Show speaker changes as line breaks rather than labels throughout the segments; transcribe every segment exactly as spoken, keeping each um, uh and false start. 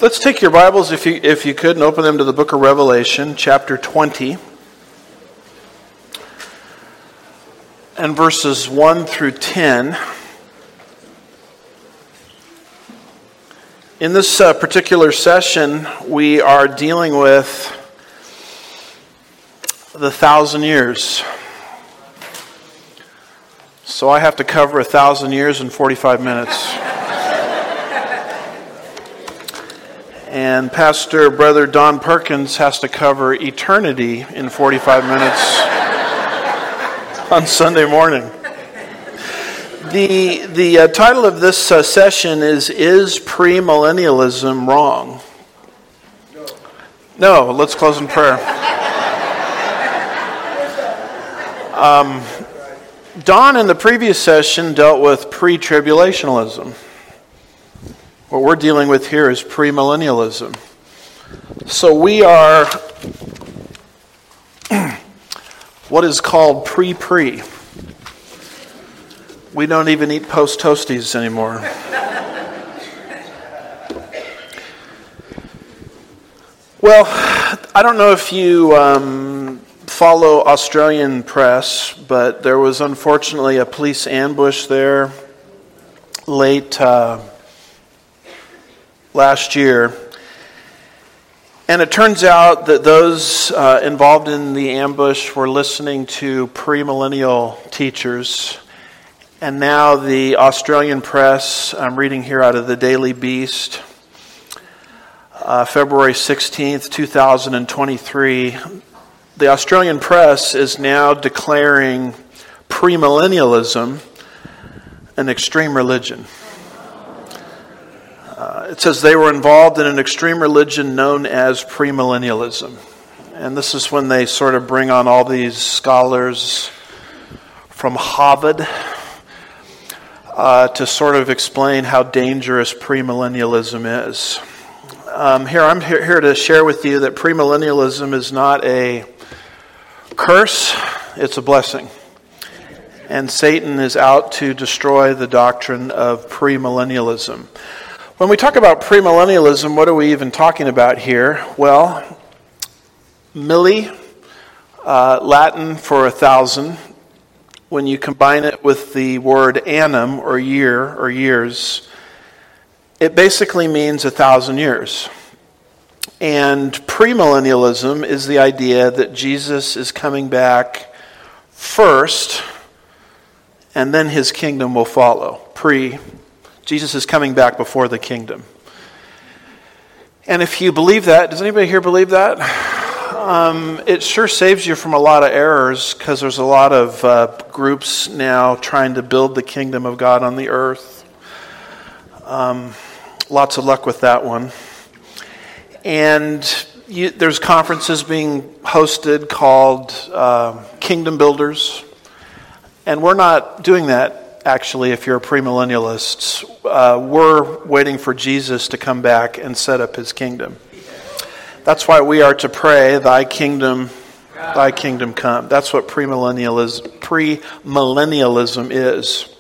Let's take your Bibles, if you if you could, and open them to the book of Revelation, chapter twenty, and verses one through ten. In this uh, particular session, we are dealing with the thousand years. So I have to cover a thousand years in forty-five minutes. And Pastor Brother Don Perkins has to cover eternity in forty-five minutes on Sunday morning. The the uh, title of this uh, session is, Is Premillennialism Wrong? No, let's close in prayer. Um, Don in the previous session dealt with pre-tribulationalism. What we're dealing with here is premillennialism. So we are what is called pre-pre. We don't even eat post-toasties anymore. Well, I don't know if you um, follow Australian press, but there was unfortunately a police ambush there late uh, last year. And it turns out that those uh, involved in the ambush were listening to premillennial teachers. And now the Australian press, I'm reading here out of the Daily Beast, uh, February sixteenth, twenty twenty-three, the Australian press is now declaring premillennialism an extreme religion. Uh, it says they were involved in an extreme religion known as premillennialism. And this is when they sort of bring on all these scholars from Harvard uh, to sort of explain how dangerous premillennialism is. Um, here, I'm here, here to share with you that premillennialism is not a curse, it's a blessing. And Satan is out to destroy the doctrine of premillennialism. When we talk about premillennialism, what are we even talking about here? Well, milli, uh, Latin for a thousand. When you combine it with the word annum, or year, or years, it basically means a thousand years. And premillennialism is the idea that Jesus is coming back first, and then his kingdom will follow. Pre Jesus is coming back before the kingdom. And if you believe that, does anybody here believe that? Um, it sure saves you from a lot of errors, because there's a lot of uh, groups now trying to build the kingdom of God on the earth. Um, lots of luck with that one. And you, there's conferences being hosted called uh, Kingdom Builders. And we're not doing that. Actually, if you're a premillennialist, uh, we're waiting for Jesus to come back and set up his kingdom. That's why we are to pray, Thy kingdom, Thy kingdom come. That's what premillennialism, premillennialism is.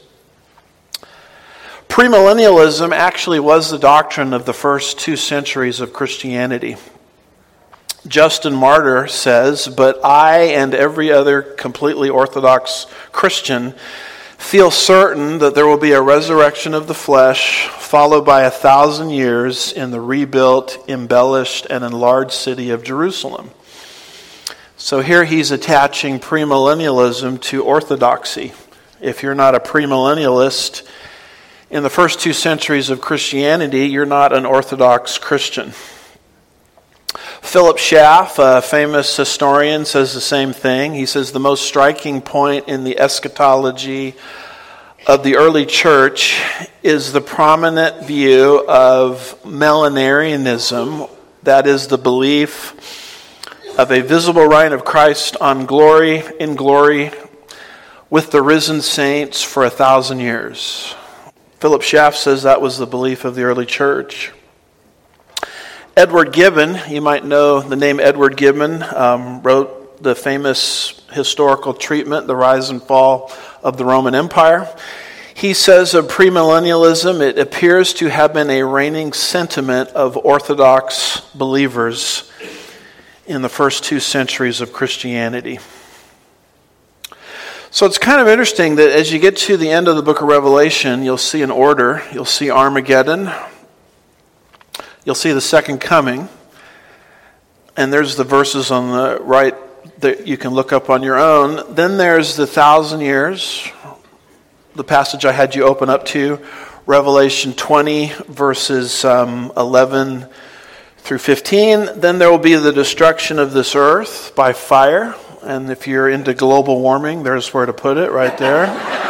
Premillennialism actually was the doctrine of the first two centuries of Christianity. Justin Martyr says, "But I and every other completely Orthodox Christian feel certain that there will be a resurrection of the flesh, followed by a thousand years in the rebuilt, embellished, and enlarged city of Jerusalem." So here he's attaching premillennialism to orthodoxy. If you're not a premillennialist in the first two centuries of Christianity, you're not an Orthodox Christian. Philip Schaff, a famous historian, says the same thing. He says the most striking point in the eschatology of the early church is the prominent view of millenarianism, that is the belief of a visible reign of Christ on glory in glory with the risen saints for a thousand years. Philip Schaff says that was the belief of the early church. Edward Gibbon, you might know the name Edward Gibbon, um, wrote the famous historical treatment, The Rise and Fall of the Roman Empire. He says of premillennialism, it appears to have been a reigning sentiment of Orthodox believers in the first two centuries of Christianity. So it's kind of interesting that as you get to the end of the book of Revelation, you'll see an order. You'll see Armageddon. You'll see the second coming. And there's the verses on the right that you can look up on your own. Then there's the thousand years, the passage I had you open up to, Revelation twenty, verses um, eleven through fifteen. Then there will be the destruction of this earth by fire. And if you're into global warming, there's where to put it, right there.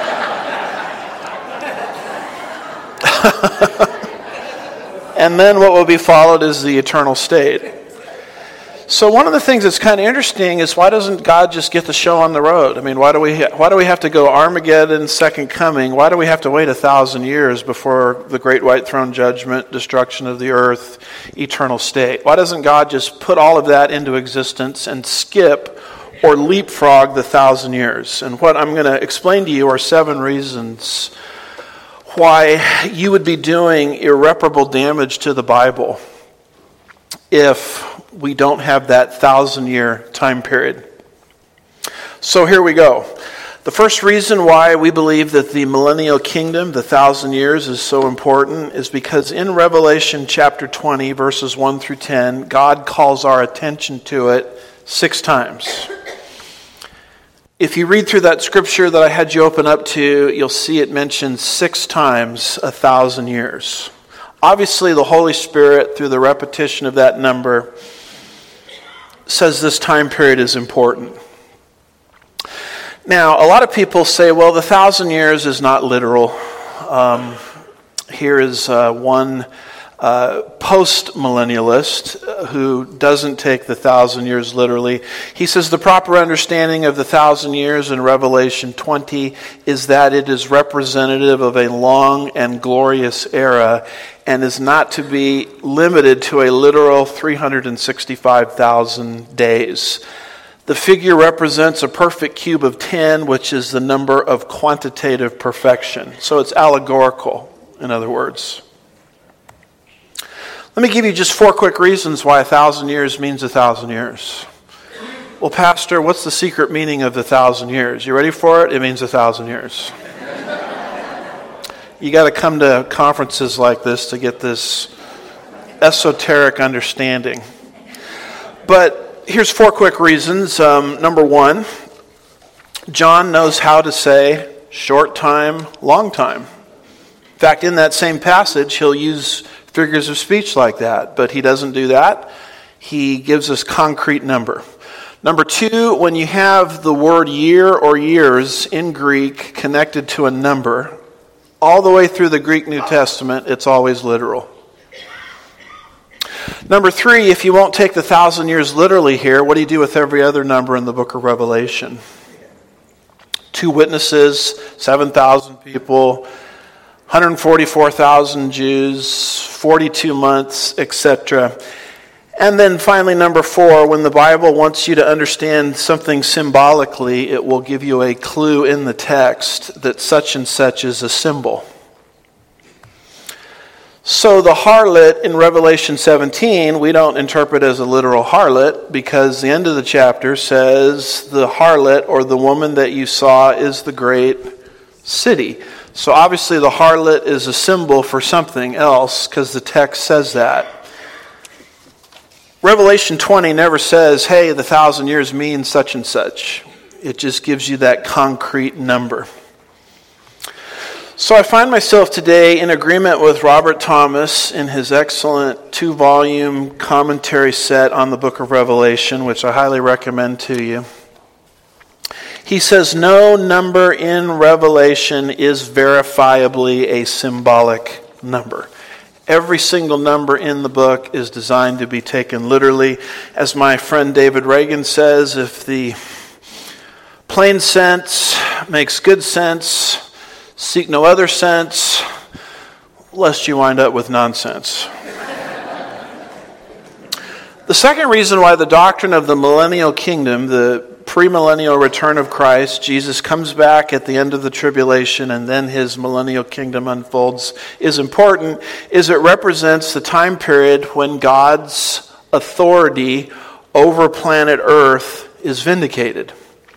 And then what will be followed is the eternal state. So one of the things that's kind of interesting is, why doesn't God just get the show on the road? I mean, why do we ha- why do we have to go Armageddon, second coming? Why do we have to wait a thousand years before the great white throne judgment, destruction of the earth, eternal state? Why doesn't God just put all of that into existence and skip or leapfrog the thousand years? And what I'm going to explain to you are seven reasons why you would be doing irreparable damage to the Bible if we don't have that thousand-year time period. So here we go. The first reason why we believe that the millennial kingdom, the thousand years, is so important is because in Revelation chapter twenty, verses one through ten, God calls our attention to it six times. If you read through that scripture that I had you open up to, you'll see it mentioned six times a thousand years. Obviously, the Holy Spirit, through the repetition of that number, says this time period is important. Now, a lot of people say, well, the thousand years is not literal. Um, here is uh, one uh, post-millennialist who doesn't take the thousand years literally. He says the proper understanding of the thousand years in Revelation twenty is that it is representative of a long and glorious era and is not to be limited to a literal three hundred sixty-five thousand days. The figure represents a perfect cube of ten, which is the number of quantitative perfection. So it's allegorical, in other words. Let me give you just four quick reasons why a thousand years means a thousand years. Well, Pastor, what's the secret meaning of the thousand years? You ready for it? It means a thousand years. You got to come to conferences like this to get this esoteric understanding. But here's four quick reasons. Um, number one, John knows how to say short time, long time. In fact, in that same passage, he'll use figures of speech like that, but he doesn't do that. He gives us concrete number. Number two, when you have the word year or years in Greek connected to a number, all the way through the Greek New Testament, it's always literal. Number three, if you won't take the thousand years literally here, what do you do with every other number in the book of Revelation? Two witnesses, seven thousand people, one hundred forty-four thousand Jews, forty-two months, et cetera. And then finally, number four, when the Bible wants you to understand something symbolically, it will give you a clue in the text that such and such is a symbol. So the harlot in Revelation seventeen, we don't interpret as a literal harlot because the end of the chapter says the harlot or the woman that you saw is the great city. So obviously the harlot is a symbol for something else because the text says that. Revelation twenty never says, hey, the thousand years means such and such. It just gives you that concrete number. So I find myself today in agreement with Robert Thomas in his excellent two-volume commentary set on the book of Revelation, which I highly recommend to you. He says no number in Revelation is verifiably a symbolic number. Every single number in the book is designed to be taken literally. As my friend David Reagan says, if the plain sense makes good sense, seek no other sense, lest you wind up with nonsense. The second reason why the doctrine of the millennial kingdom, the premillennial return of Christ, Jesus comes back at the end of the tribulation and then his millennial kingdom unfolds, is important, is it represents the time period when God's authority over planet Earth is vindicated.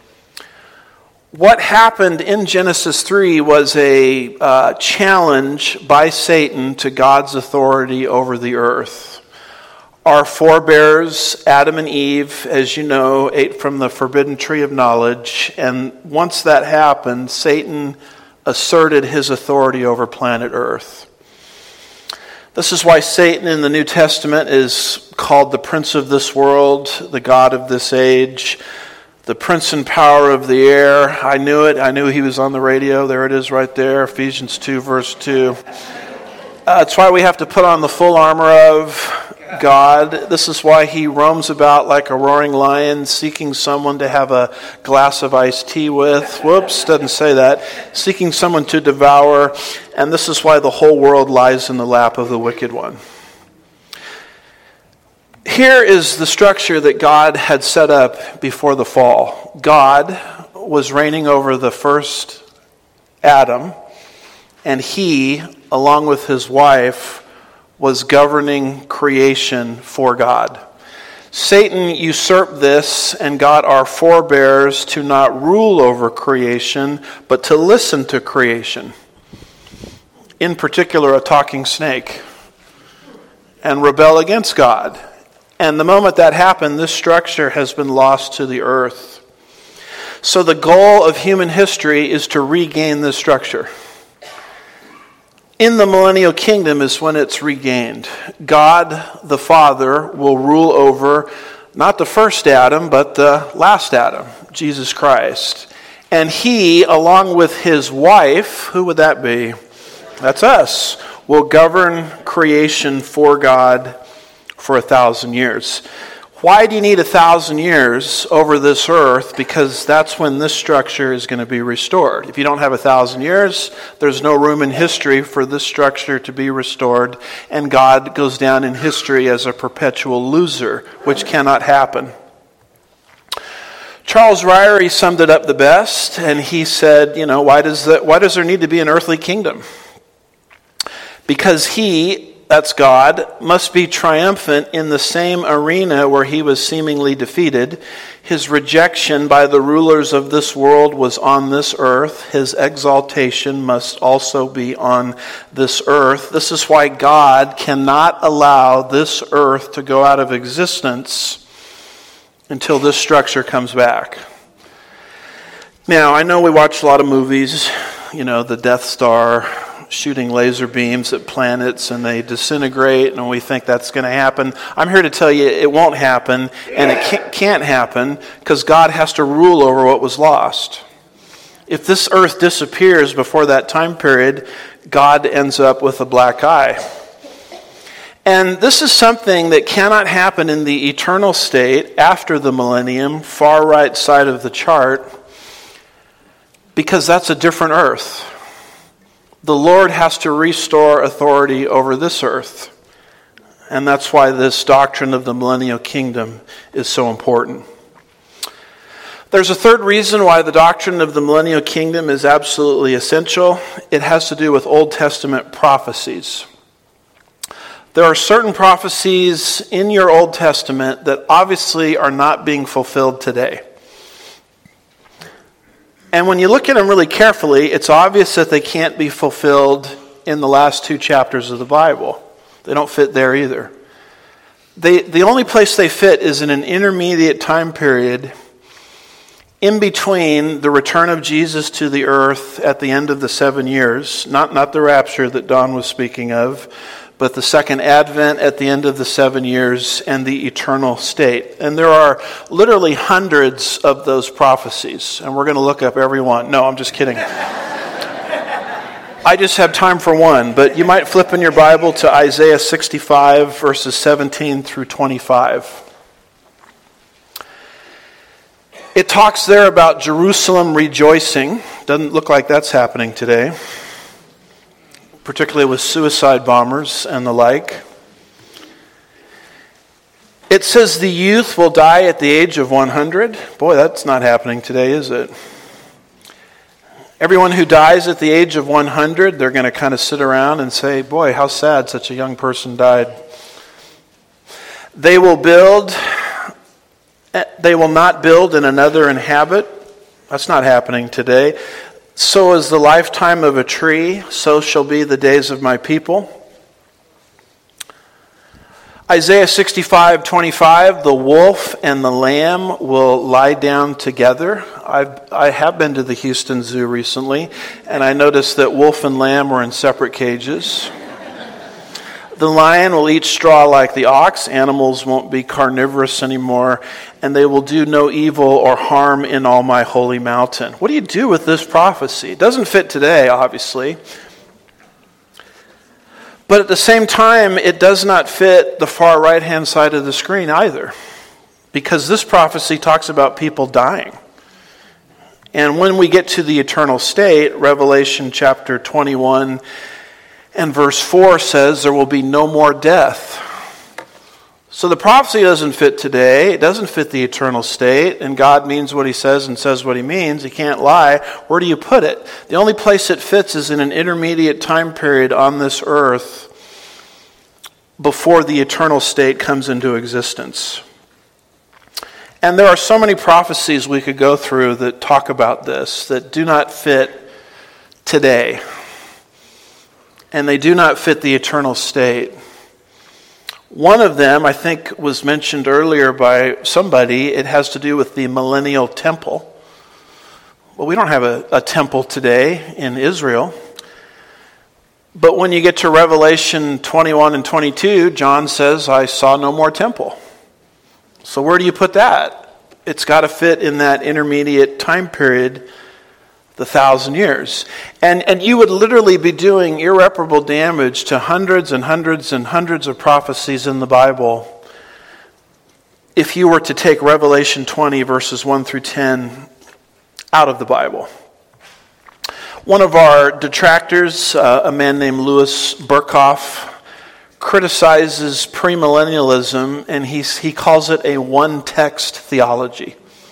What happened in Genesis three was a uh, challenge by Satan to God's authority over the earth. Our forebears, Adam and Eve, as you know, ate from the forbidden tree of knowledge, and once that happened, Satan asserted his authority over planet Earth. This is why Satan in the New Testament is called the prince of this world, the god of this age, the prince and power of the air. I knew it. I knew he was on the radio. There it is right there, Ephesians two, verse two. Uh, that's why we have to put on the full armor of God. This is why he roams about like a roaring lion, seeking someone to have a glass of iced tea with. Whoops, doesn't say that. Seeking someone to devour. And this is why the whole world lies in the lap of the wicked one. Here is the structure that God had set up before the fall. God was reigning over the first Adam, and he, along with his wife, was governing creation for God. Satan usurped this and got our forebears to not rule over creation, but to listen to creation. In particular, a talking snake, and rebel against God. And the moment that happened, this structure has been lost to the earth. So the goal of human history is to regain this structure. In the millennial kingdom is when it's regained. God the Father will rule over not the first Adam, but the last Adam, Jesus Christ. And he, along with his wife, who would that be? That's us, will govern creation for God for a thousand years. Why do you need a thousand years over this earth? Because that's when this structure is going to be restored. If you don't have a thousand years, there's no room in history for this structure to be restored, and God goes down in history as a perpetual loser, which cannot happen. Charles Ryrie summed it up the best, and he said, you know, why does that, why does there need to be an earthly kingdom? Because he, that's God, must be triumphant in the same arena where he was seemingly defeated. His rejection by the rulers of this world was on this earth. His exaltation must also be on this earth. This is why God cannot allow this earth to go out of existence until this structure comes back. Now, I know we watch a lot of movies, you know, the Death Star, shooting laser beams at planets and they disintegrate, and we think that's going to happen. I'm here to tell you it won't happen, and it can't, can't happen because God has to rule over what was lost. If this earth disappears before that time period, God ends up with a black eye. And this is something that cannot happen in the eternal state after the millennium, far right side of the chart, because that's a different earth. The Lord has to restore authority over this earth. And that's why this doctrine of the millennial kingdom is so important. There's a third reason why the doctrine of the millennial kingdom is absolutely essential. It has to do with Old Testament prophecies. There are certain prophecies in your Old Testament that obviously are not being fulfilled today. And when you look at them really carefully, it's obvious that they can't be fulfilled in the last two chapters of the Bible. They don't fit there either. They, the only place they fit is in an intermediate time period in between the return of Jesus to the earth at the end of the seven years, not, not the rapture that Don was speaking of, but the second advent at the end of the seven years and the eternal state. And there are literally hundreds of those prophecies, and we're going to look up every one. No, I'm just kidding. I just have time for one, but you might flip in your Bible to Isaiah sixty-five, verses seventeen through twenty-five. It talks there about Jerusalem rejoicing. Doesn't look like that's happening today, particularly with suicide bombers and the like. It It says the youth will die at the age of one hundred. Boy, that's not happening today, is it? Everyone who dies at the age of one hundred, they're going to kind of sit around and say, boy, how sad such a young person died. They will build, they will not build and another inhabit. That's not happening today. So is the lifetime of a tree, so shall be the days of my people. Isaiah sixty-five twenty-five, the wolf and the lamb will lie down together. I've, I have been to the Houston Zoo recently, and I noticed that wolf and lamb were in separate cages. The lion will eat straw like the ox. Animals won't be carnivorous anymore, and they will do no evil or harm in all my holy mountain. What do you do with this prophecy? It doesn't fit today, obviously. But at the same time, it does not fit the far right-hand side of the screen either. Because this prophecy talks about people dying. And when we get to the eternal state, Revelation chapter twenty-one and verse four says there will be no more death. So the prophecy doesn't fit today. It doesn't fit the eternal state. And God means what he says and says what he means. He can't lie. Where do you put it? The only place it fits is in an intermediate time period on this earth before the eternal state comes into existence. And there are so many prophecies we could go through that talk about this that do not fit today. And they do not fit the eternal state. One of them, I think, was mentioned earlier by somebody. It has to do with the millennial temple. Well, we don't have a, a temple today in Israel. But when you get to Revelation twenty-one and twenty-two, John says, I saw no more temple. So where do you put that? It's got to fit in that intermediate time period, the thousand years. And and you would literally be doing irreparable damage to hundreds and hundreds and hundreds of prophecies in the Bible if you were to take Revelation twenty, verses one through ten, out of the Bible. One of our detractors, uh, a man named Louis Berkhoff, criticizes premillennialism, and he's, he calls it a one-text theology.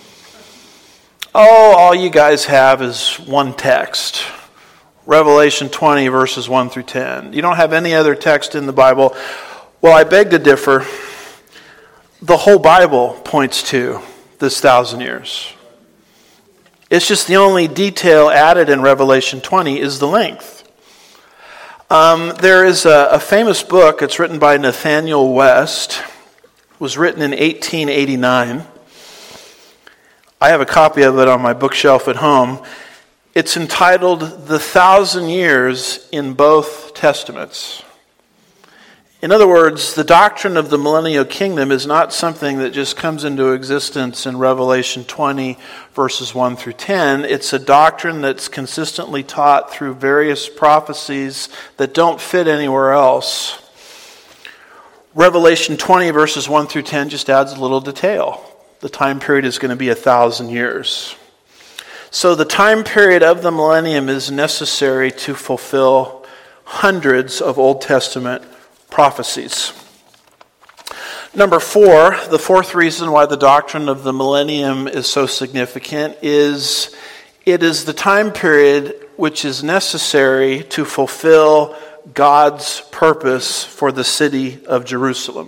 Oh, all you guys have is one text. Revelation twenty, verses one through ten. You don't have any other text in the Bible. Well, I beg to differ. The whole Bible points to this thousand years. It's just the only detail added in Revelation twenty is the length. Um, there is a, a famous book. It's written by Nathaniel West. It was written in eighteen eighty-nine. I have a copy of it on my bookshelf at home. It's entitled The Thousand Years in Both Testaments. In other words, the doctrine of the millennial kingdom is not something that just comes into existence in Revelation twenty, verses one through ten. It's a doctrine that's consistently taught through various prophecies that don't fit anywhere else. Revelation twenty, verses one through ten just adds a little detail. The time period is going to be a thousand years. So the time period of the millennium is necessary to fulfill hundreds of Old Testament prophecies. Number four, the fourth reason why the doctrine of the millennium is so significant is it is the time period which is necessary to fulfill God's purpose for the city of Jerusalem.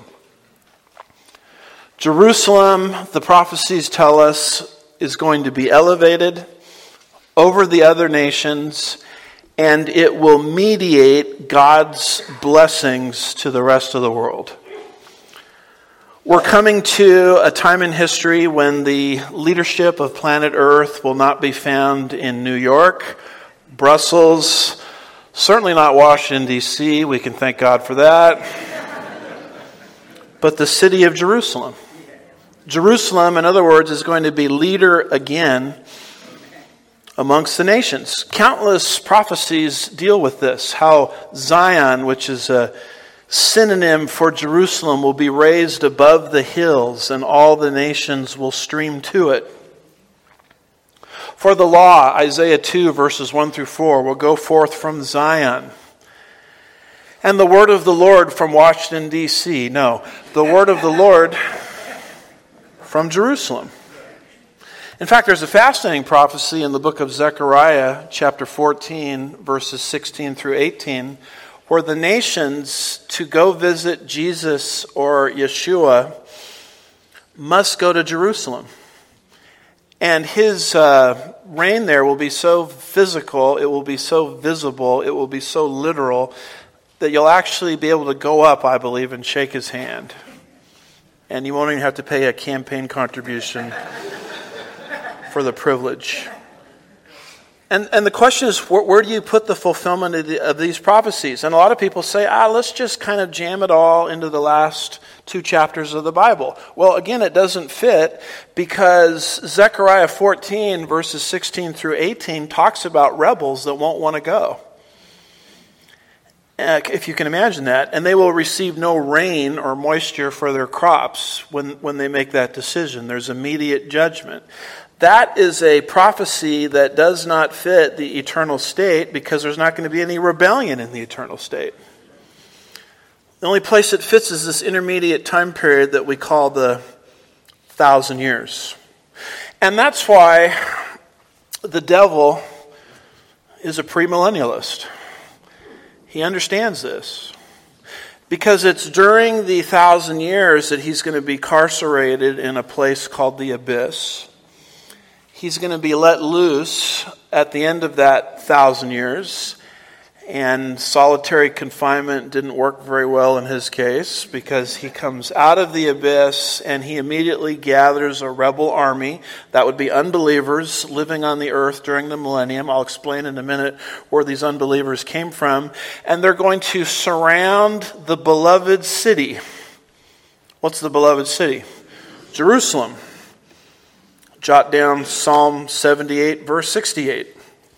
Jerusalem, the prophecies tell us, is going to be elevated over the other nations, and it will mediate God's blessings to the rest of the world. We're coming to a time in history when the leadership of planet Earth will not be found in New York, Brussels, certainly not Washington, D C We can thank God for that. But the city of Jerusalem. Jerusalem, in other words, is going to be leader again amongst the nations. Countless prophecies deal with this, how Zion, which is a synonym for Jerusalem, will be raised above the hills and all the nations will stream to it. For the law, Isaiah two, verses one through four, will go forth from Zion. And the word of the Lord from Washington, D C No, the word of the Lord from Jerusalem. In fact, there's a fascinating prophecy in the book of Zechariah, chapter fourteen, verses sixteen through eighteen, where the nations to go visit Jesus or Yeshua must go to Jerusalem. And his uh, reign there will be so physical, it will be so visible, it will be so literal, that you'll actually be able to go up, I believe, and shake his hand. And you won't even have to pay a campaign contribution for the privilege. And and the question is, where, where do you put the fulfillment of, the, of these prophecies? And a lot of people say, ah, let's just kind of jam it all into the last two chapters of the Bible. Well, again, it doesn't fit because Zechariah fourteen, verses sixteen through eighteen, talks about rebels that won't want to go. Uh, if you can imagine that. And they will receive no rain or moisture for their crops when, when they make that decision. There's immediate judgment. That is a prophecy that does not fit the eternal state because there's not going to be any rebellion in the eternal state. The only place it fits is this intermediate time period that we call the thousand years. And that's why the devil is a premillennialist. He understands this. Because it's during the thousand years that he's going to be incarcerated in a place called the abyss. He's going to be let loose at the end of that thousand years. And solitary confinement didn't work very well in his case because he comes out of the abyss and he immediately gathers a rebel army. That would be unbelievers living on the earth during the millennium. I'll explain in a minute where these unbelievers came from. And they're going to surround the beloved city. What's the beloved city? Jerusalem. Jot down Psalm seventy-eight, verse sixty-eight.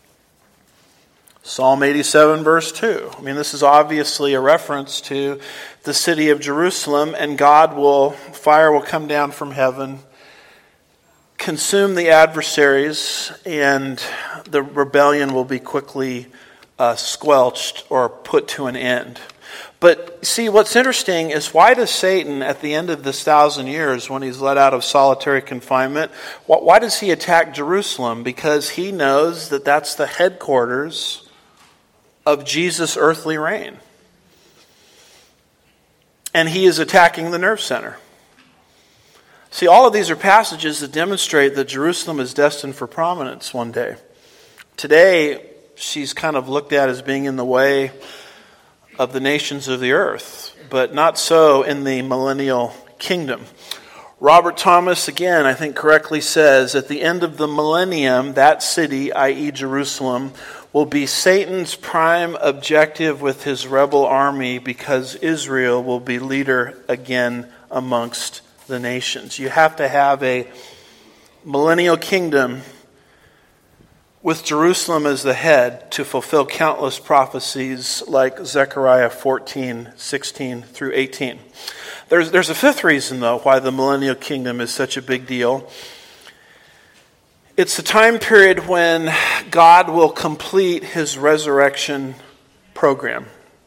Psalm eighty-seven, verse two. I mean, this is obviously a reference to the city of Jerusalem, and God will, fire will come down from heaven, consume the adversaries, and the rebellion will be quickly uh, squelched or put to an end. But see, what's interesting is why does Satan, at the end of this thousand years, when he's let out of solitary confinement, why does he attack Jerusalem? Because he knows that that's the headquarters of Jesus' earthly reign. And he is attacking the nerve center. See, all of these are passages that demonstrate that Jerusalem is destined for prominence one day. Today, she's kind of looked at as being in the way of the nations of the earth, but not so in the millennial kingdom. Robert Thomas, again, I think correctly says, at the end of the millennium, that city, that is. Jerusalem, will be Satan's prime objective with his rebel army because Israel will be leader again amongst the nations. You have to have a millennial kingdom with Jerusalem as the head to fulfill countless prophecies like Zechariah fourteen, sixteen through eighteen. There's, there's a fifth reason, though, why the millennial kingdom is such a big deal. It's the time period when God will complete his resurrection program.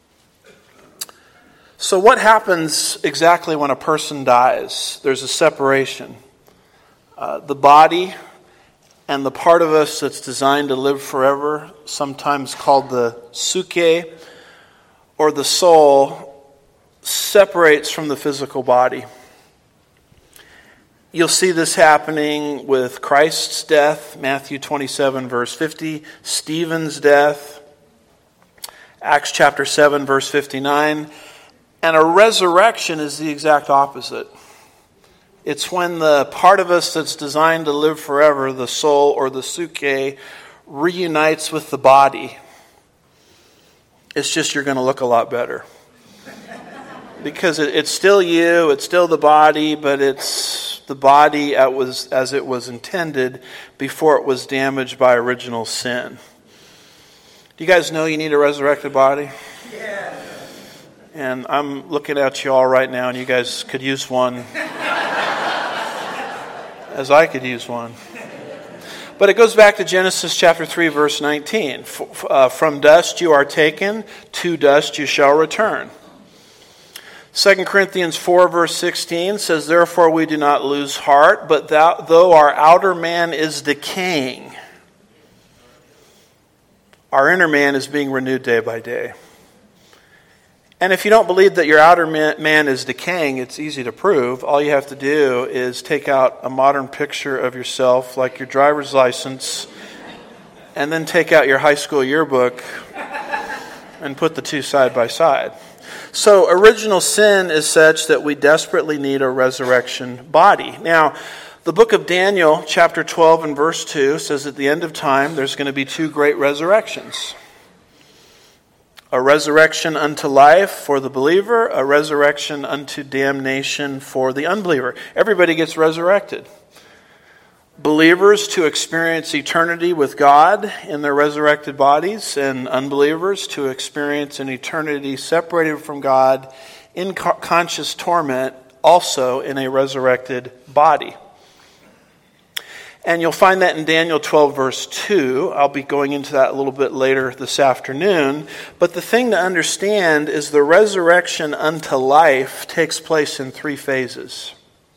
So what happens exactly when a person dies? There's a separation. Uh, the body and the part of us that's designed to live forever, sometimes called the psyche or the soul, separates from the physical body. You'll see this happening with Christ's death, Matthew twenty-seven, verse fifty, Stephen's death, Acts chapter seven, verse fifty-nine, and a resurrection is the exact opposite. It's when the part of us that's designed to live forever, the soul or the psyche, reunites with the body. It's just you're going to look a lot better. Because it, it's still you, it's still the body, but it's the body as, was, as it was intended before it was damaged by original sin. Do you guys know you need a resurrected body? Yeah. And I'm looking at you all right now, and you guys could use one. As I could use one. But it goes back to Genesis chapter three, verse nineteen. From dust you are taken, to dust you shall return. Second Corinthians four verse sixteen says, "Therefore we do not lose heart, but thou, though our outer man is decaying, our inner man is being renewed day by day." And if you don't believe that your outer man is decaying, it's easy to prove. All you have to do is take out a modern picture of yourself, like your driver's license, and then take out your high school yearbook and put the two side by side. So original sin is such that we desperately need a resurrection body. Now, the book of Daniel, chapter twelve and verse two, says at the end of time there's going to be two great resurrections. A resurrection unto life for the believer, a resurrection unto damnation for the unbeliever. Everybody gets resurrected. Believers to experience eternity with God in their resurrected bodies, and unbelievers to experience an eternity separated from God in conscious torment, also in a resurrected body. And you'll find that in Daniel twelve verse two. I'll be going into that a little bit later this afternoon. But the thing to understand is the resurrection unto life takes place in three phases.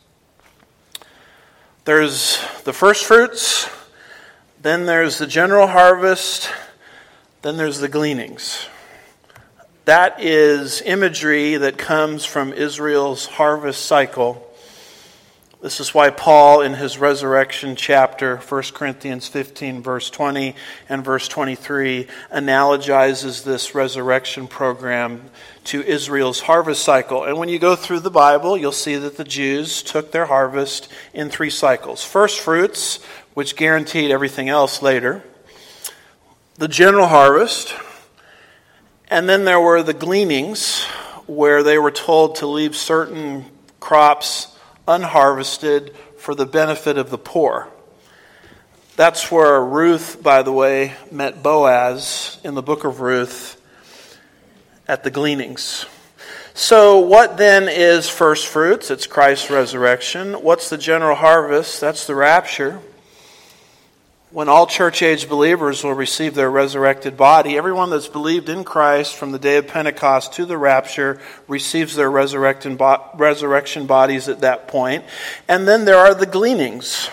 There's the first fruits, then there's the general harvest, then there's the gleanings. That is imagery that comes from Israel's harvest cycle. This is why Paul, in his resurrection chapter, First Corinthians fifteen, verse twenty and verse twenty-three, analogizes this resurrection program to Israel's harvest cycle. And when you go through the Bible, you'll see that the Jews took their harvest in three cycles. First fruits, which guaranteed everything else later. The general harvest. And then there were the gleanings, where they were told to leave certain crops unharvested for the benefit of the poor. That's where Ruth, by the way, met Boaz in the book of Ruth at the gleanings. So what then is first fruits? It's Christ's resurrection. What's the general harvest? That's the rapture. When all church-age believers will receive their resurrected body, everyone that's believed in Christ from the day of Pentecost to the rapture receives their resurrection bodies at that point. And then there are the gleanings.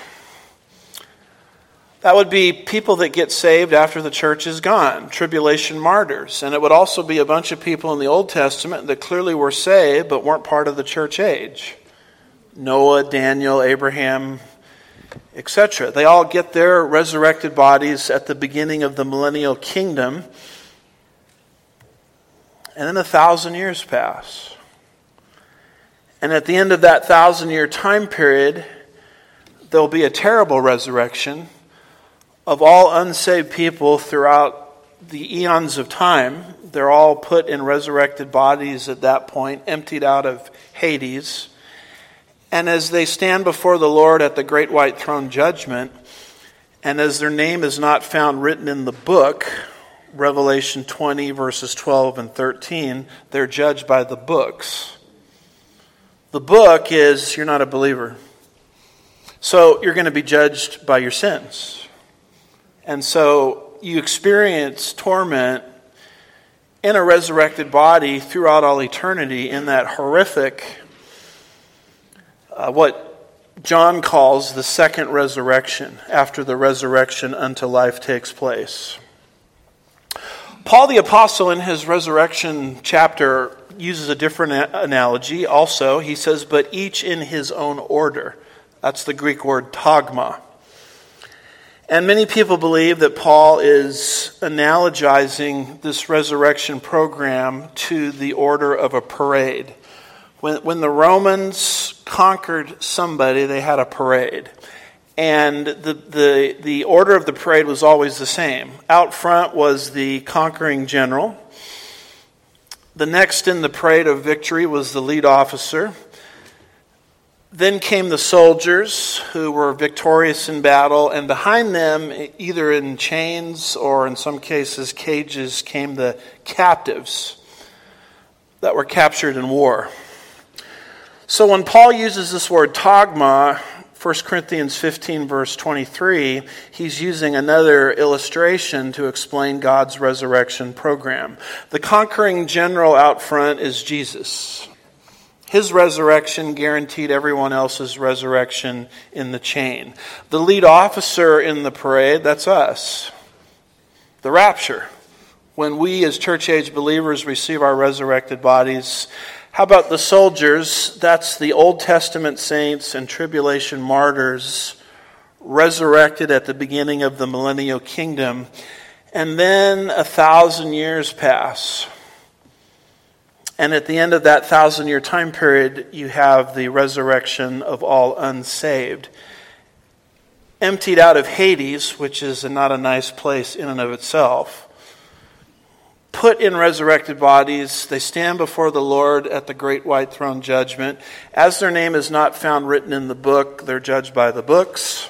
That would be people that get saved after the church is gone, tribulation martyrs. And it would also be a bunch of people in the Old Testament that clearly were saved but weren't part of the church age. Noah, Daniel, Abraham, et cetera. They all get their resurrected bodies at the beginning of the millennial kingdom. And then a thousand years pass. And at the end of that thousand year time period, there'll be a terrible resurrection of all unsaved people throughout the eons of time. They're all put in resurrected bodies at that point, emptied out of Hades. And as they stand before the Lord at the great white throne judgment, and as their name is not found written in the book, Revelation twenty, verses twelve and thirteen, they're judged by the books. The book is, you're not a believer. So you're going to be judged by your sins. And so you experience torment in a resurrected body throughout all eternity in that horrific Uh, what John calls the second resurrection, after the resurrection unto life takes place. Paul the Apostle in his resurrection chapter uses a different a- analogy also. He says, but each in his own order. That's the Greek word tagma. And many people believe that Paul is analogizing this resurrection program to the order of a parade. When, when the Romans conquered somebody, they had a parade. And the, the, the order of the parade was always the same. Out front was the conquering general. The next in the parade of victory was the lead officer. Then came the soldiers who were victorious in battle. And behind them, either in chains or in some cases cages, came the captives that were captured in war. So when Paul uses this word tagma, First Corinthians fifteen, verse twenty-three, he's using another illustration to explain God's resurrection program. The conquering general out front is Jesus. His resurrection guaranteed everyone else's resurrection in the chain. The lead officer in the parade, that's us. The rapture. When we as church-age believers receive our resurrected bodies. How about the soldiers? That's the Old Testament saints and tribulation martyrs resurrected at the beginning of the millennial kingdom. And then a thousand years pass. And at the end of that thousand-year time period, you have the resurrection of all unsaved. Emptied out of Hades, which is not a nice place in and of itself. Put in resurrected bodies, they stand before the Lord at the great white throne judgment. As their name is not found written in the book, they're judged by the books.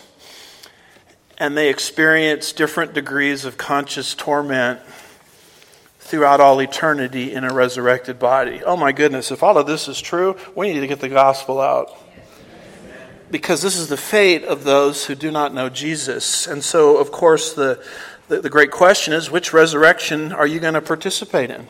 And they experience different degrees of conscious torment throughout all eternity in a resurrected body. Oh my goodness, if all of this is true, we need to get the gospel out. Because this is the fate of those who do not know Jesus. And so, of course, the The, the great question is, which resurrection are you going to participate in?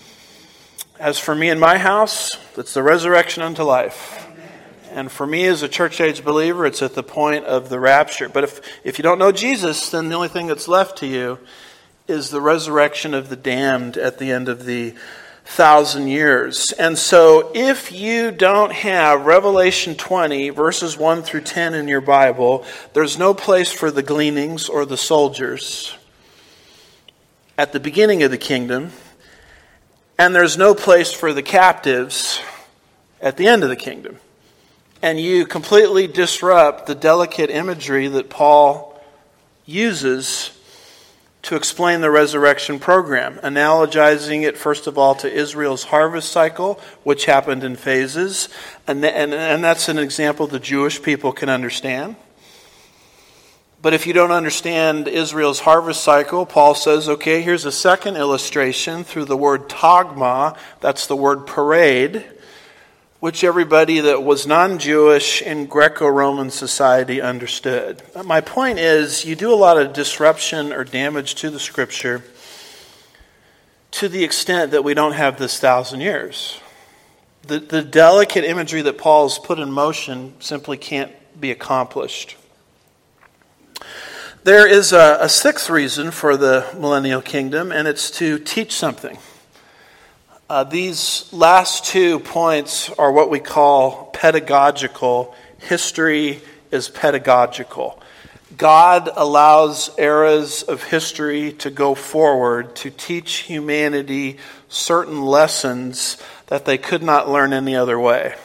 As for me and my house, it's the resurrection unto life. And for me as a church-age believer, it's at the point of the rapture. But if, if you don't know Jesus, then the only thing that's left to you is the resurrection of the damned at the end of the thousand years. And so if you don't have Revelation twenty, verses one through ten in your Bible, there's no place for the gleanings or the soldiers at the beginning of the kingdom, and there's no place for the captives at the end of the kingdom. And you completely disrupt the delicate imagery that Paul uses to explain the resurrection program, analogizing it first of all to Israel's harvest cycle, which happened in phases, and, and, and that's an example the Jewish people can understand. But if you don't understand Israel's harvest cycle, Paul says, okay, here's a second illustration through the word tagma, that's the word parade, which everybody that was non-Jewish in Greco-Roman society understood. My point is, you do a lot of disruption or damage to the Scripture to the extent that we don't have this thousand years. The, the delicate imagery that Paul's put in motion simply can't be accomplished. There is a, a sixth reason for the millennial kingdom, and it's to teach something. Uh, these last two points are what we call pedagogical. History is pedagogical. God allows eras of history to go forward to teach humanity certain lessons that they could not learn any other way.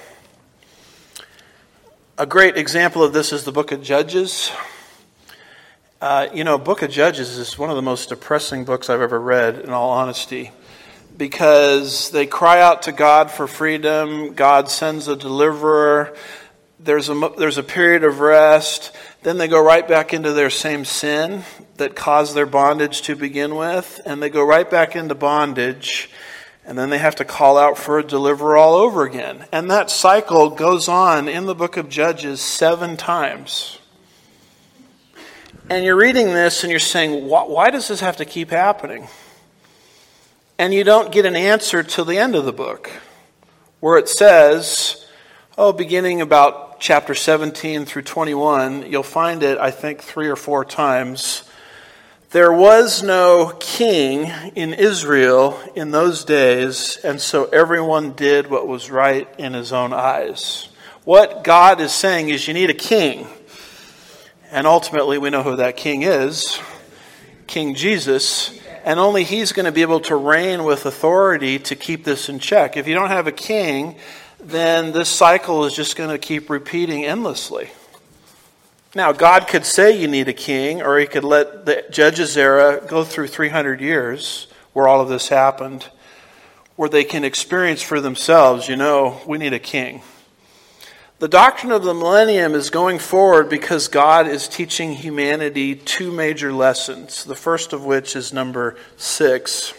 A great example of this is the book of Judges. Uh, you know, Book of Judges is one of the most depressing books I've ever read, in all honesty, because they cry out to God for freedom. God sends a deliverer. There's a, there's a period of rest. Then they go right back into their same sin that caused their bondage to begin with, and they go right back into bondage, and then they have to call out for a deliverer all over again. And that cycle goes on in the book of Judges seven times. And you're reading this and you're saying, why, why does this have to keep happening? And you don't get an answer till the end of the book, where it says, oh, beginning about chapter seventeen through twenty-one, you'll find it, I think, three or four times. There was no king in Israel in those days, and so everyone did what was right in his own eyes. What God is saying is you need a king. And ultimately, we know who that king is, King Jesus. And only he's going to be able to reign with authority to keep this in check. If you don't have a king, then this cycle is just going to keep repeating endlessly. Now, God could say you need a king, or he could let the Judges era go through three hundred years where all of this happened, where they can experience for themselves, you know, we need a king. The doctrine of the millennium is going forward because God is teaching humanity two major lessons, the first of which is number six.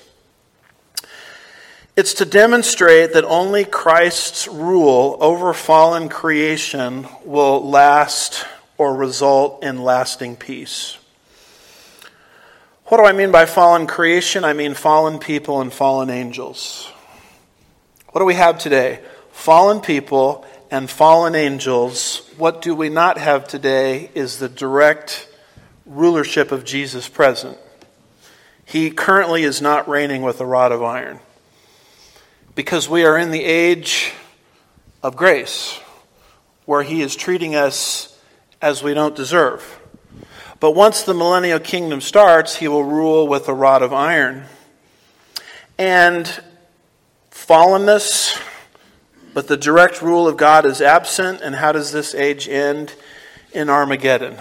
It's to demonstrate that only Christ's rule over fallen creation will last or result in lasting peace. What do I mean by fallen creation? I mean fallen people and fallen angels. What do we have today? fallen people and fallen angels. What do we not have today is the direct rulership of Jesus present. He currently is not reigning with a rod of iron, because we are in the age of grace, where he is treating us as we don't deserve. But once the millennial kingdom starts, he will rule with a rod of iron. And fallenness, but the direct rule of God is absent. And how does this age end? In Armageddon.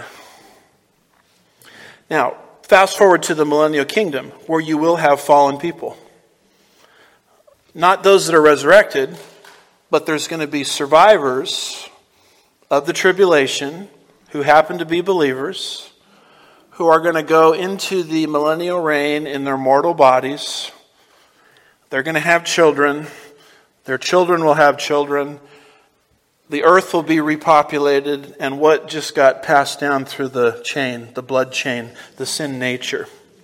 Now, fast forward to the millennial kingdom, where you will have fallen people. Not those that are resurrected, but there's going to be survivors of the tribulation who happen to be believers, who are going to go into the millennial reign in their mortal bodies. They're going to have children. Their children will have children. The earth will be repopulated, and what just got passed down through the chain, the blood chain, the sin nature.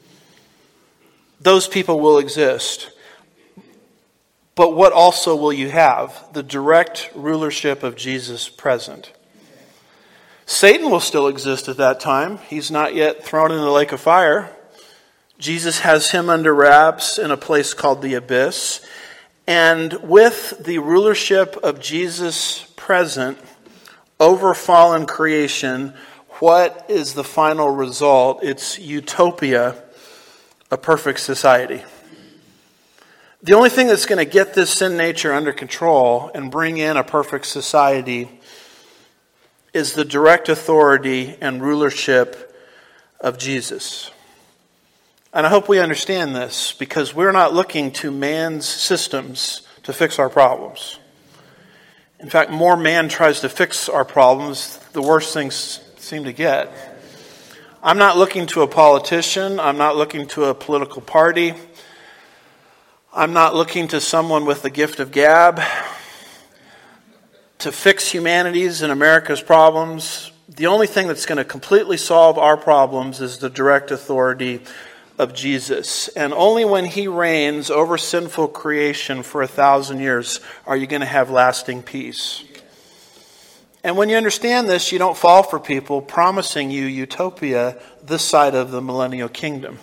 Those people will exist. But what also will you have? The direct rulership of Jesus present. Satan will still exist at that time. He's not yet thrown in the lake of fire. Jesus has him under wraps in a place called the abyss. And with the rulership of Jesus present over fallen creation, what is the final result? It's utopia, a perfect society. The only thing that's going to get this sin nature under control and bring in a perfect society is the direct authority and rulership of Jesus. And I hope we understand this, because we're not looking to man's systems to fix our problems. In fact, more man tries to fix our problems, the worse things seem to get. I'm not looking to a politician. I'm not looking to a political party. I'm not looking to someone with the gift of gab to fix humanity's and America's problems. The only thing that's going to completely solve our problems is the direct authority of Jesus. And only when he reigns over sinful creation for a thousand years are you going to have lasting peace. And when you understand this, you don't fall for people promising you utopia this side of the millennial kingdom.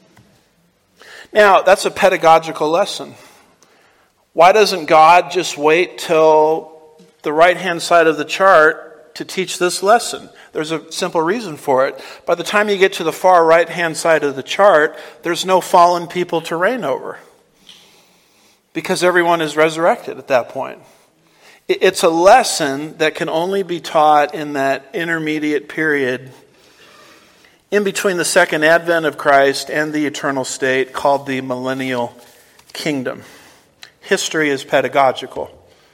Now, that's a pedagogical lesson. Why doesn't God just wait till the right-hand side of the chart to teach this lesson? There's a simple reason for it. By the time you get to the far right-hand side of the chart, there's no fallen people to reign over, because everyone is resurrected at that point. It's a lesson that can only be taught in that intermediate period in between the second advent of Christ and the eternal state, called the millennial kingdom. History is pedagogical.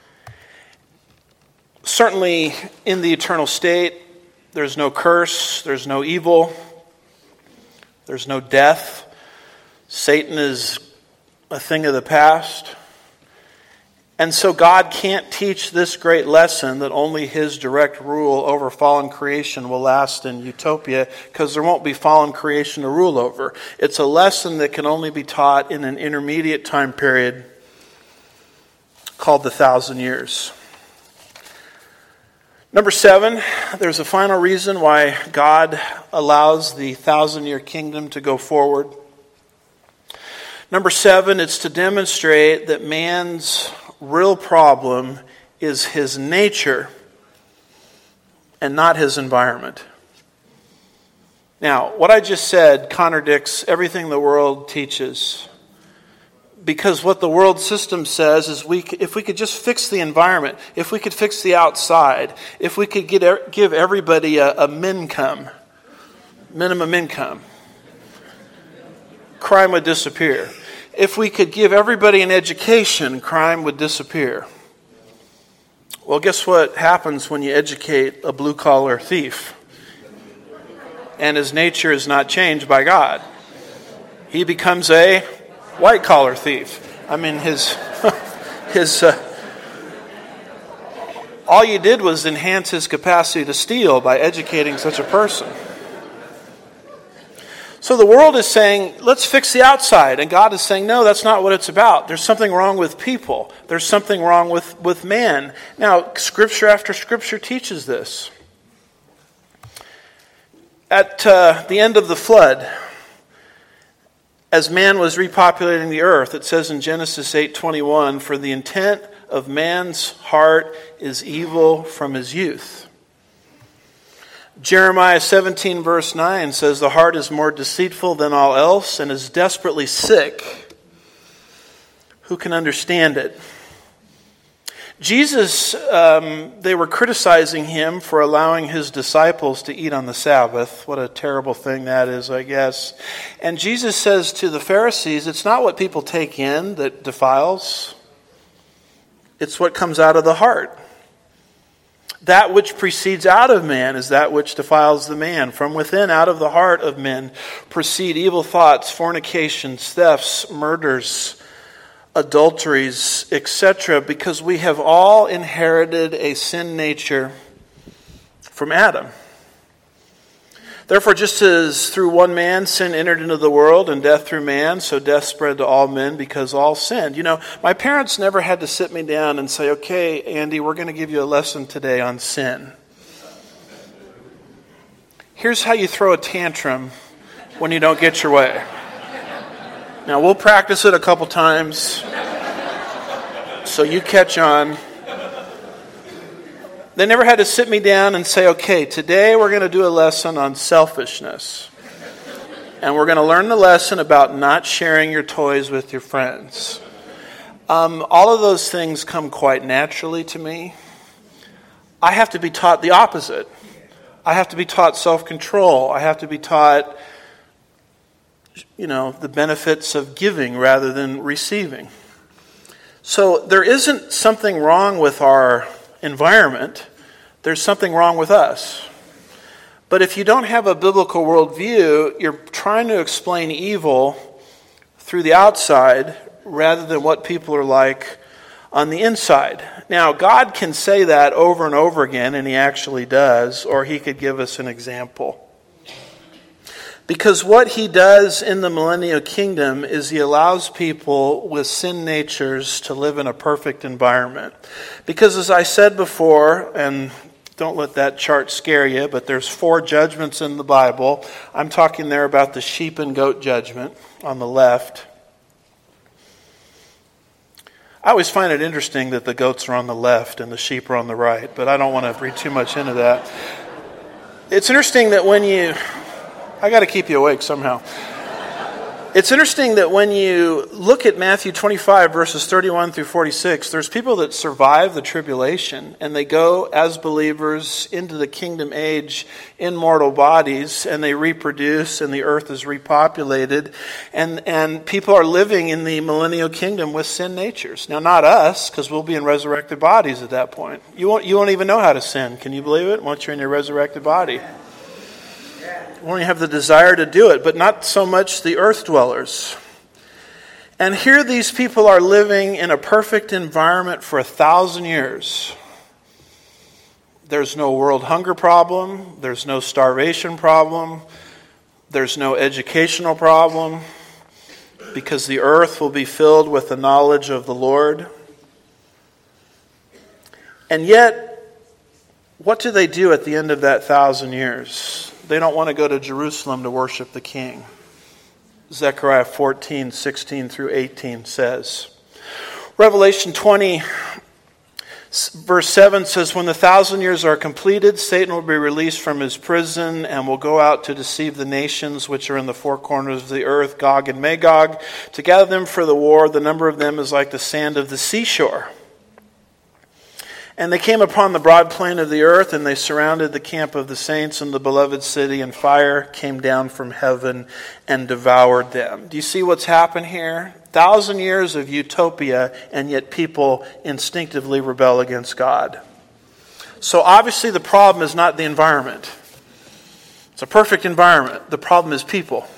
Certainly in the eternal state, there's no curse, there's no evil, there's no death. Satan is a thing of the past. And so God can't teach this great lesson that only his direct rule over fallen creation will last in utopia, because there won't be fallen creation to rule over. It's a lesson that can only be taught in an intermediate time period called the thousand years. Number seven, there's a final reason why God allows the thousand-year kingdom to go forward. Number seven, it's to demonstrate that man's real problem is his nature and not his environment. Now, what I just said contradicts everything the world teaches, because what the world system says is we, if we could just fix the environment, if we could fix the outside, if we could get, give everybody a, a mincome, minimum income, crime would disappear. If we could give everybody an education, crime would disappear. Well, guess what happens when you educate a blue-collar thief? And his nature is not changed by God. He becomes a white-collar thief. I mean, his, his, uh, all you did was enhance his capacity to steal by educating such a person. So the world is saying, let's fix the outside. And God is saying, no, that's not what it's about. There's something wrong with people. There's something wrong with, with man. Now, scripture after scripture teaches this. At uh, the end of the flood, as man was repopulating the earth, it says in Genesis eight twenty-one, for the intent of man's heart is evil from his youth. Jeremiah seventeen verse nine says, the heart is more deceitful than all else and is desperately sick. Who can understand it? Jesus, um, they were criticizing him for allowing his disciples to eat on the Sabbath. What a terrible thing that is, I guess. And Jesus says to the Pharisees, it's not what people take in that defiles. It's what comes out of the heart. That which proceeds out of man is that which defiles the man. From within, out of the heart of men, proceed evil thoughts, fornications, thefts, murders, adulteries, et cetera, because we have all inherited a sin nature from Adam. Therefore, just as through one man sin entered into the world and death through man, so death spread to all men because all sinned. You know, my parents never had to sit me down and say, okay, Andy, we're going to give you a lesson today on sin. Here's how you throw a tantrum when you don't get your way. Now, we'll practice it a couple times so you catch on. They never had to sit me down and say, okay, today we're going to do a lesson on selfishness. And we're going to learn the lesson about not sharing your toys with your friends. Um, all of those things come quite naturally to me. I have to be taught the opposite. I have to be taught self-control. I have to be taught, you know, the benefits of giving rather than receiving. So there isn't something wrong with our environment. There's something wrong with us. But if you don't have a biblical worldview, you're trying to explain evil through the outside rather than what people are like on the inside. Now, God can say that over and over again, and he actually does, or he could give us an example. Because what he does in the millennial kingdom is he allows people with sin natures to live in a perfect environment. Because as I said before, and don't let that chart scare you, but there's four judgments in the Bible. I'm talking there about the sheep and goat judgment on the left. I always find it interesting that the goats are on the left and the sheep are on the right, but I don't want to read too much into that. It's interesting that when you... I got to keep you awake somehow. It's interesting that when you look at Matthew twenty-five, verses thirty-one through forty-six, there's people that survive the tribulation, and they go as believers into the kingdom age in mortal bodies, and they reproduce, and the earth is repopulated, and, and people are living in the millennial kingdom with sin natures. Now, not us, because we'll be in resurrected bodies at that point. You won't, you won't even know how to sin. Can you believe it? Once you're in your resurrected body. We only have the desire to do it, but not so much the earth dwellers. And here these people are living in a perfect environment for a thousand years. There's no world hunger problem. There's no starvation problem. There's no educational problem, because the earth will be filled with the knowledge of the Lord. And yet, what do they do at the end of that thousand years? They don't want to go to Jerusalem to worship the King. Zechariah fourteen, sixteen through eighteen says. Revelation twenty, verse seven says, when the thousand years are completed, Satan will be released from his prison and will go out to deceive the nations which are in the four corners of the earth, Gog and Magog, to gather them for the war. The number of them is like the sand of the seashore. And they came upon the broad plain of the earth, and they surrounded the camp of the saints and the beloved city, and fire came down from heaven and devoured them. Do you see what's happened here? Thousand years of utopia, and yet people instinctively rebel against God. So obviously the problem is not the environment. It's a perfect environment. The problem is people.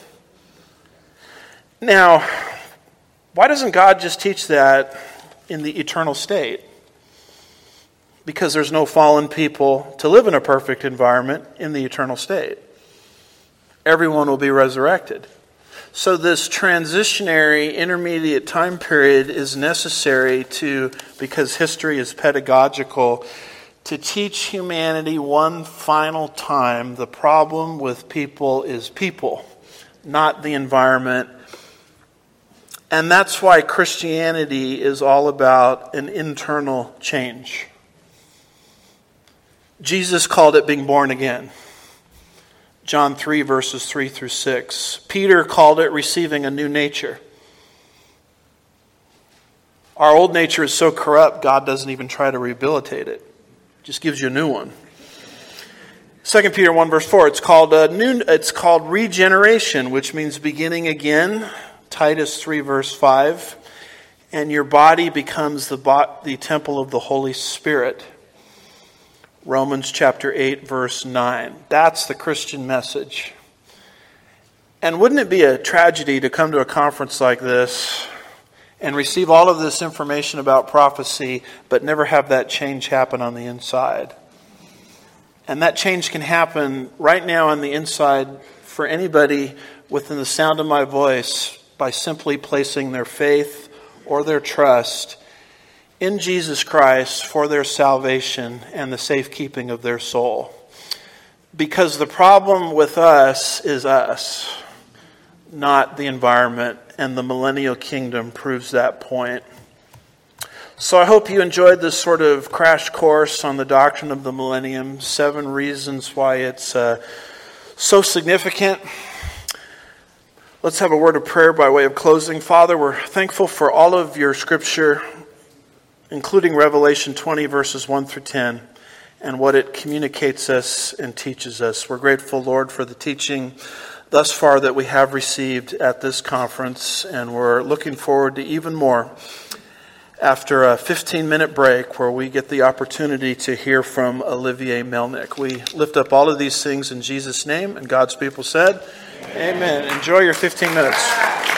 Now, why doesn't God just teach that in the eternal state? Because there's no fallen people to live in a perfect environment in the eternal state. everyone will be resurrected. So this transitionary intermediate time period is necessary to, because history is pedagogical, to teach humanity one final time the problem with people is people, not the environment. And that's why Christianity is all about an internal change. Jesus called it being born again. John three, verses three through six. Peter called it receiving a new nature. Our old nature is so corrupt, God doesn't even try to rehabilitate it. Just gives you a new one. Second Peter one, verse four. It's called a new. It's called regeneration, which means beginning again. Titus three, verse five. And your body becomes the bo- the temple of the Holy Spirit. Romans chapter eight, verse nine. That's the Christian message. And wouldn't it be a tragedy to come to a conference like this and receive all of this information about prophecy, but never have that change happen on the inside? And that change can happen right now on the inside for anybody within the sound of my voice by simply placing their faith or their trust in Jesus Christ for their salvation and the safekeeping of their soul. Because the problem with us is us, not the environment, and the millennial kingdom proves that point. So I hope you enjoyed this sort of crash course on the doctrine of the millennium, seven reasons why it's uh, so significant. Let's have a word of prayer by way of closing. Father, we're thankful for all of your scripture, including Revelation twenty, verses one through ten, and what it communicates us and teaches us. We're grateful, Lord, for the teaching thus far that we have received at this conference, and we're looking forward to even more after a fifteen-minute break where we get the opportunity to hear from Olivier Melnick. We lift up all of these things in Jesus' name, and God's people said, Amen. Amen. Enjoy your fifteen minutes.